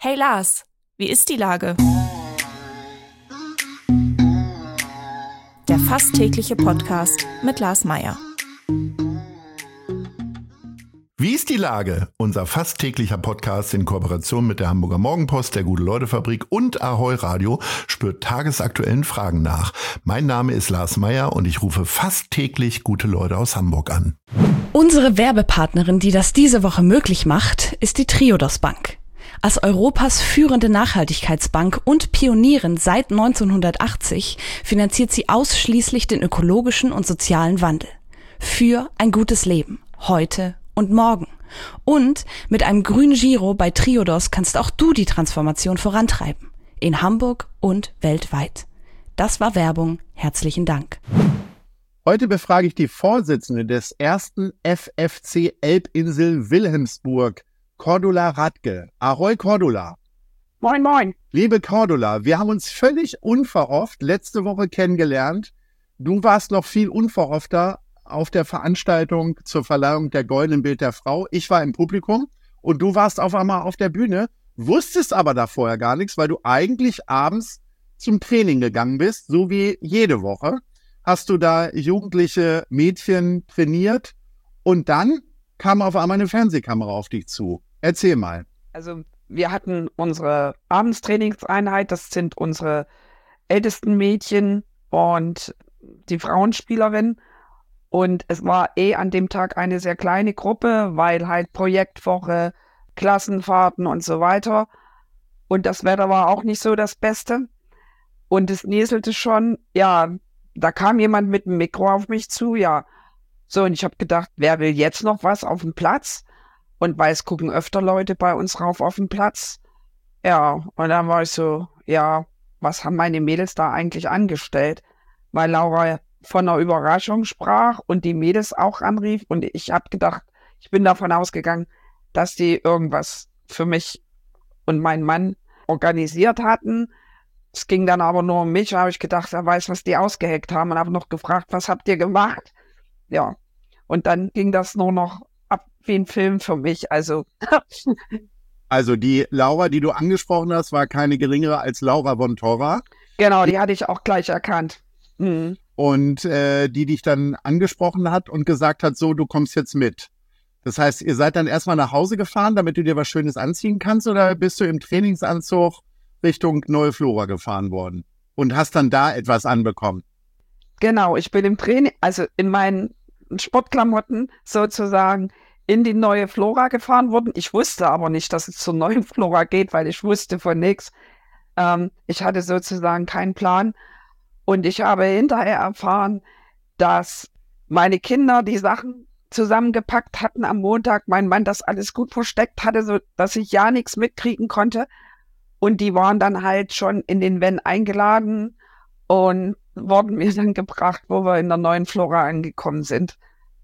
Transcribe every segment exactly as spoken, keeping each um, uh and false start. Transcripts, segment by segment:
Hey Lars, wie ist die Lage? Der fast tägliche Podcast mit Lars Meyer. Wie ist die Lage? Unser fast täglicher Podcast in Kooperation mit der Hamburger Morgenpost, der Gute-Leute-Fabrik und Ahoi Radio spürt tagesaktuellen Fragen nach. Mein Name ist Lars Meyer und ich rufe fast täglich gute Leute aus Hamburg an. Unsere Werbepartnerin, die das diese Woche möglich macht, ist die Triodos Bank. Als Europas führende Nachhaltigkeitsbank und Pionierin seit neunzehnhundertachtzig finanziert sie ausschließlich den ökologischen und sozialen Wandel. Für ein gutes Leben, heute und morgen. Und mit einem grünen Giro bei Triodos kannst auch du die Transformation vorantreiben. In Hamburg und weltweit. Das war Werbung. Herzlichen Dank. Heute befrage ich die Vorsitzende des ersten F F C Elbinsel Wilhelmsburg, Cordula Radke. Ahoi Cordula. Moin, moin. Liebe Cordula, wir haben uns völlig unverhofft letzte Woche kennengelernt. Du warst noch viel unverhoffter auf der Veranstaltung zur Verleihung der Goldenen Bild der Frau. Ich war im Publikum und du warst auf einmal auf der Bühne, wusstest aber da vorher gar nichts, weil du eigentlich abends zum Training gegangen bist, so wie jede Woche. Hast du da jugendliche Mädchen trainiert und dann kam auf einmal eine Fernsehkamera auf dich zu. Erzähl mal. Also wir hatten unsere Abendstrainingseinheit, das sind unsere ältesten Mädchen und die Frauenspielerin. Und es war eh an dem Tag eine sehr kleine Gruppe, weil halt Projektwoche, Klassenfahrten und so weiter. Und das Wetter war auch nicht so das Beste. Und es näselte schon, ja, da kam jemand mit dem Mikro auf mich zu, ja. So, und ich habe gedacht, wer will jetzt noch was auf dem Platz? Und weil es gucken öfter Leute bei uns rauf auf den Platz. Ja, und dann war ich so, ja, was haben meine Mädels da eigentlich angestellt? Weil Laura von einer Überraschung sprach und die Mädels auch anrief. Und ich habe gedacht, ich bin davon ausgegangen, dass die irgendwas für mich und meinen Mann organisiert hatten. Es ging dann aber nur um mich. Da habe ich gedacht, er weiß, was die ausgeheckt haben. Und habe noch gefragt, was habt ihr gemacht? Ja, und dann ging das nur noch ab wie ein Film für mich. Also, also die Laura, die du angesprochen hast, war keine geringere als Laura von Torra. Genau, die hatte ich auch gleich erkannt. Mhm. Und äh, die dich dann angesprochen hat und gesagt hat, so, du kommst jetzt mit. Das heißt, ihr seid dann erstmal nach Hause gefahren, damit du dir was Schönes anziehen kannst, oder bist du im Trainingsanzug Richtung Neue Flora gefahren worden und hast dann da etwas anbekommen? Genau, ich bin im Training, also in meinen Sportklamotten sozusagen in die Neue Flora gefahren worden. Ich wusste aber nicht, dass es zur Neuen Flora geht, weil ich wusste von nichts. Ähm, ich hatte sozusagen keinen Plan. Und ich habe hinterher erfahren, dass meine Kinder die Sachen zusammengepackt hatten am Montag, mein Mann das alles gut versteckt hatte, so dass ich ja nichts mitkriegen konnte. Und die waren dann halt schon in den Van eingeladen und wurden mir dann gebracht, wo wir in der Neuen Flora angekommen sind.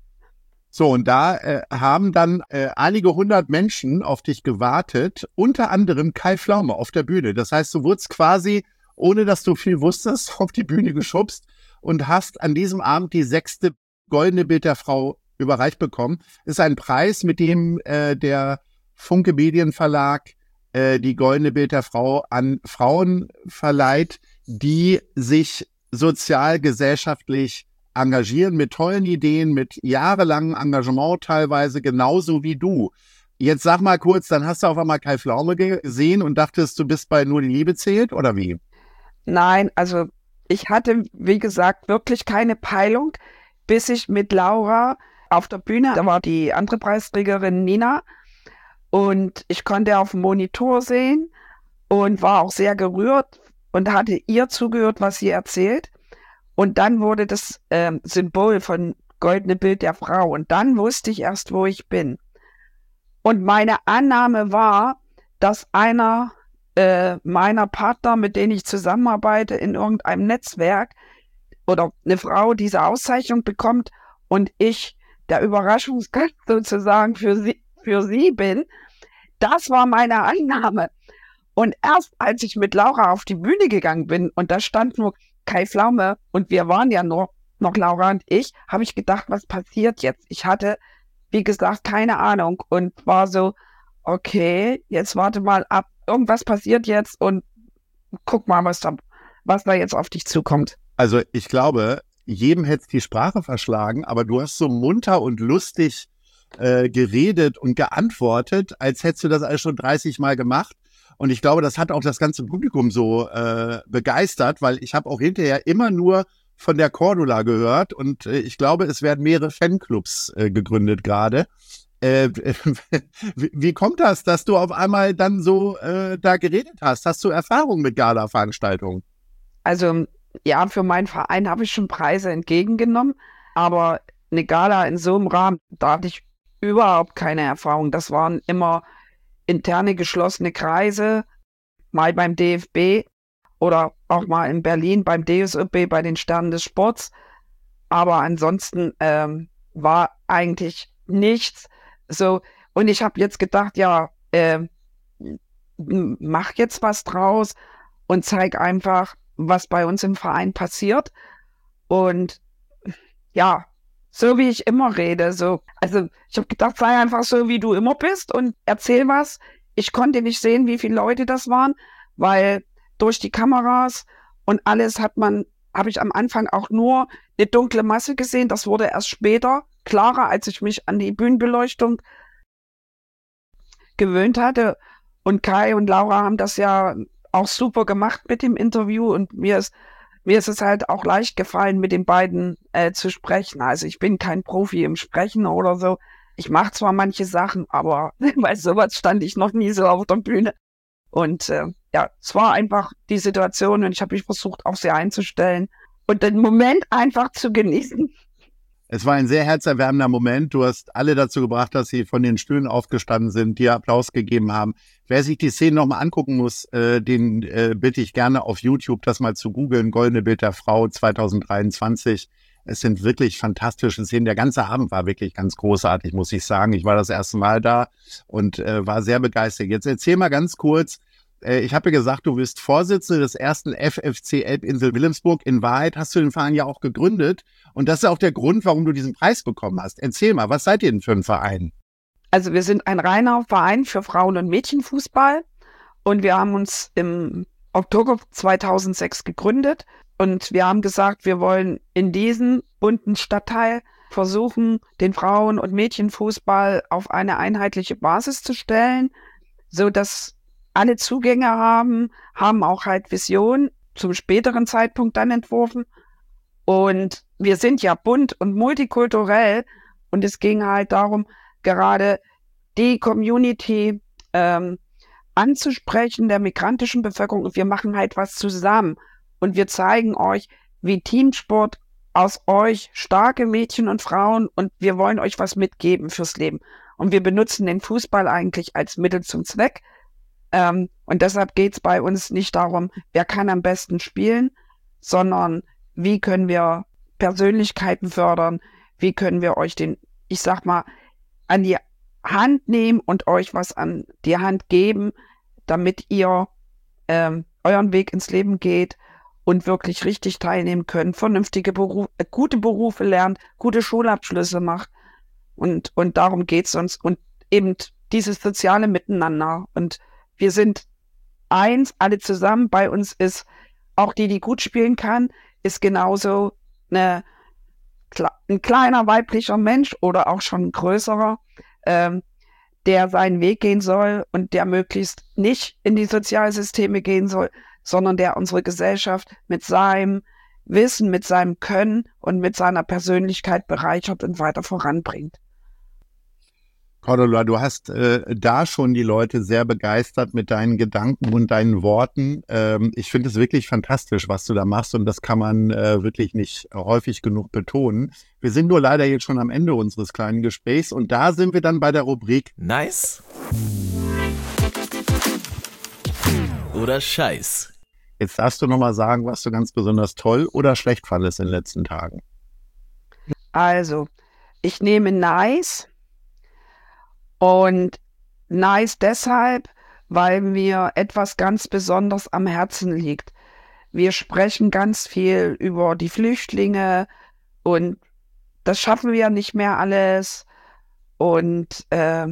So, und da äh, haben dann äh, einige hundert Menschen auf dich gewartet, unter anderem Kai Pflaume auf der Bühne. Das heißt, du wurdest quasi, ohne dass du viel wusstest, auf die Bühne geschubst und hast an diesem Abend die sechste Goldene Bild der Frau überreicht bekommen. Ist ein Preis, mit dem äh, der Funke Medienverlag äh, die Goldene Bild der Frau an Frauen verleiht, die sich sozial, gesellschaftlich engagieren, mit tollen Ideen, mit jahrelangem Engagement teilweise, genauso wie du. Jetzt sag mal kurz, dann hast du auf einmal Kai Pflaume gesehen und dachtest, du bist bei Nur die Liebe zählt, oder wie? Nein, also ich hatte, wie gesagt, wirklich keine Peilung, bis ich mit Laura auf der Bühne, da war die andere Preisträgerin Nina und ich konnte auf dem Monitor sehen und war auch sehr gerührt und hatte ihr zugehört, was sie erzählt. Und dann wurde das äh, Symbol von Goldene Bild der Frau. Und dann wusste ich erst, wo ich bin. Und meine Annahme war, dass einer äh, meiner Partner, mit denen ich zusammenarbeite in irgendeinem Netzwerk oder eine Frau diese Auszeichnung bekommt und ich der Überraschungsgast sozusagen für sie, für sie bin. Das war meine Annahme. Und erst als ich mit Laura auf die Bühne gegangen bin und da stand nur Kai Pflaume und wir waren ja nur noch Laura und ich, habe ich gedacht, was passiert jetzt? Ich hatte, wie gesagt, keine Ahnung und war so, okay, jetzt warte mal ab, irgendwas passiert jetzt und guck mal, was da, was da jetzt auf dich zukommt. Also ich glaube, jedem hätte es die Sprache verschlagen, aber du hast so munter und lustig äh, geredet und geantwortet, als hättest du das alles schon dreißig Mal gemacht. Und ich glaube, das hat auch das ganze Publikum so äh, begeistert, weil ich habe auch hinterher immer nur von der Cordula gehört und äh, ich glaube, es werden mehrere Fanclubs äh, gegründet gerade. Äh, wie, wie kommt das, dass du auf einmal dann so äh, da geredet hast? Hast du Erfahrung mit Gala-Veranstaltungen? Also ja, für meinen Verein habe ich schon Preise entgegengenommen, aber eine Gala in so einem Rahmen, da hatte ich überhaupt keine Erfahrung. Das waren immer interne geschlossene Kreise, mal beim D F B oder auch mal in Berlin beim D S Ö B, bei den Sternen des Sports. Aber ansonsten ähm, war eigentlich nichts so. Und ich habe jetzt gedacht, ja, äh, mach jetzt was draus und zeig einfach, was bei uns im Verein passiert. Und ja, so wie ich immer rede, so. Also ich habe gedacht, sei einfach so, wie du immer bist und erzähl was. Ich konnte nicht sehen, wie viele Leute das waren, weil durch die Kameras und alles hat man, habe ich am Anfang auch nur eine dunkle Masse gesehen. Das wurde erst später klarer, als ich mich an die Bühnenbeleuchtung gewöhnt hatte. Und Kai und Laura haben das ja auch super gemacht mit dem Interview und mir ist Mir ist es halt auch leicht gefallen, mit den beiden äh, zu sprechen. Also ich bin kein Profi im Sprechen oder so. Ich mache zwar manche Sachen, aber bei sowas stand ich noch nie so auf der Bühne. Und äh, ja, es war einfach die Situation und ich habe mich versucht, auch sehr einzustellen und den Moment einfach zu genießen. Es war ein sehr herzerwärmender Moment. Du hast alle dazu gebracht, dass sie von den Stühlen aufgestanden sind, dir Applaus gegeben haben. Wer sich die Szene nochmal angucken muss, äh, den äh, bitte ich gerne auf YouTube, das mal zu googeln. Goldene Bild der Frau zwanzig dreiundzwanzig. Es sind wirklich fantastische Szenen. Der ganze Abend war wirklich ganz großartig, muss ich sagen. Ich war das erste Mal da und äh, war sehr begeistert. Jetzt erzähl mal ganz kurz. Äh, ich habe ja gesagt, du bist Vorsitzende des ersten F F C Elbinsel Wilhelmsburg. In Wahrheit hast du den Verein ja auch gegründet. Und das ist auch der Grund, warum du diesen Preis bekommen hast. Erzähl mal, was seid ihr denn für ein Verein? Also wir sind ein reiner Verein für Frauen- und Mädchenfußball und wir haben uns im Oktober zweitausendsechs gegründet und wir haben gesagt, wir wollen in diesem bunten Stadtteil versuchen, den Frauen- und Mädchenfußball auf eine einheitliche Basis zu stellen, so dass alle Zugänge haben, haben auch halt Visionen zum späteren Zeitpunkt dann entworfen. Und wir sind ja bunt und multikulturell und es ging halt darum, gerade die Community ähm, anzusprechen, der migrantischen Bevölkerung. Und wir machen halt was zusammen. Und wir zeigen euch, wie Teamsport aus euch starke Mädchen und Frauen und wir wollen euch was mitgeben fürs Leben. Und wir benutzen den Fußball eigentlich als Mittel zum Zweck. Ähm, und deshalb geht es bei uns nicht darum, wer kann am besten spielen, sondern wie können wir Persönlichkeiten fördern, wie können wir euch den, ich sag mal, an die Hand nehmen und euch was an die Hand geben, damit ihr ähm, euren Weg ins Leben geht und wirklich richtig teilnehmen könnt, vernünftige Berufe, äh, gute Berufe lernt, gute Schulabschlüsse macht und, und darum geht's uns und eben dieses soziale Miteinander und wir sind eins, alle zusammen, bei uns ist auch die, die gut spielen kann, ist genauso eine, ein kleiner weiblicher Mensch oder auch schon ein größerer, ähm, der seinen Weg gehen soll und der möglichst nicht in die Sozialsysteme gehen soll, sondern der unsere Gesellschaft mit seinem Wissen, mit seinem Können und mit seiner Persönlichkeit bereichert und weiter voranbringt. Cordula, du hast äh, da schon die Leute sehr begeistert mit deinen Gedanken und deinen Worten. Ähm, ich finde es wirklich fantastisch, was du da machst und das kann man äh, wirklich nicht häufig genug betonen. Wir sind nur leider jetzt schon am Ende unseres kleinen Gesprächs und da sind wir dann bei der Rubrik Nice oder Scheiß. Jetzt darfst du nochmal sagen, was du ganz besonders toll oder schlecht fandest in den letzten Tagen. Also, ich nehme nice. Und nice deshalb, weil mir etwas ganz besonders am Herzen liegt. Wir sprechen ganz viel über die Flüchtlinge und das schaffen wir nicht mehr alles. Und äh,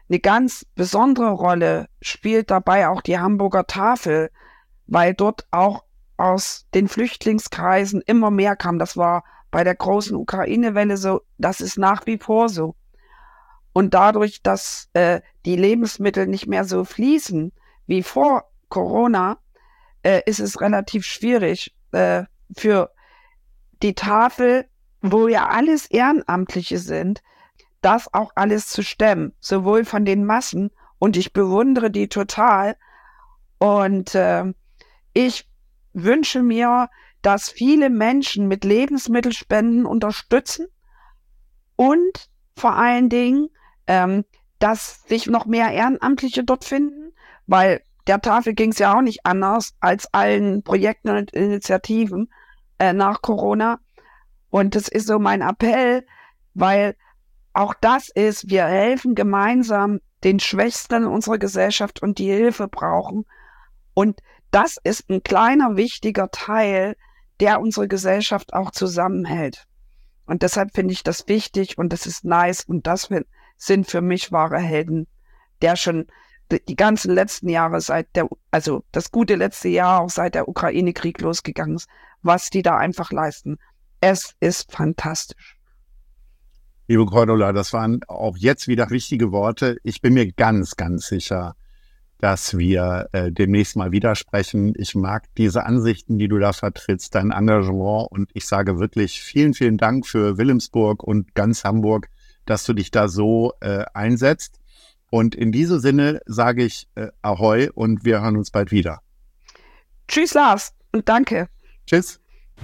eine ganz besondere Rolle spielt dabei auch die Hamburger Tafel, weil dort auch aus den Flüchtlingskreisen immer mehr kam. Das war bei der großen Ukraine-Welle so, das ist nach wie vor so. Und dadurch, dass äh, die Lebensmittel nicht mehr so fließen wie vor Corona, äh, ist es relativ schwierig äh, für die Tafel, wo ja alles Ehrenamtliche sind, das auch alles zu stemmen, sowohl von den Massen, und ich bewundere die total. Und äh, ich wünsche mir, dass viele Menschen mit Lebensmittelspenden unterstützen und vor allen Dingen, ähm, dass sich noch mehr Ehrenamtliche dort finden, weil der Tafel ging es ja auch nicht anders als allen Projekten und Initiativen äh, nach Corona. Und das ist so mein Appell, weil auch das ist, wir helfen gemeinsam den Schwächsten in unserer Gesellschaft und die Hilfe brauchen. Und das ist ein kleiner, wichtiger Teil, der unsere Gesellschaft auch zusammenhält. Und deshalb finde ich das wichtig und das ist nice und das sind für mich wahre Helden, der schon die ganzen letzten Jahre seit der, also das gute letzte Jahr auch seit der Ukraine-Krieg losgegangen ist, was die da einfach leisten. Es ist fantastisch. Liebe Cordula, das waren auch jetzt wieder wichtige Worte. Ich bin mir ganz, ganz sicher, dass wir äh, demnächst mal wieder sprechen. Ich mag diese Ansichten, die du da vertrittst, dein Engagement, und ich sage wirklich vielen, vielen Dank für Wilhelmsburg und ganz Hamburg, dass du dich da so äh, einsetzt. Und in diesem Sinne sage ich äh, Ahoi und wir hören uns bald wieder. Tschüss Lars und danke. Tschüss.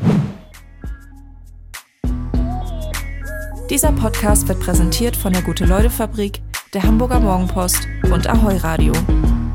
Dieser Podcast wird präsentiert von der Gute-Leute-Fabrik, der Hamburger Morgenpost und Ahoi Radio.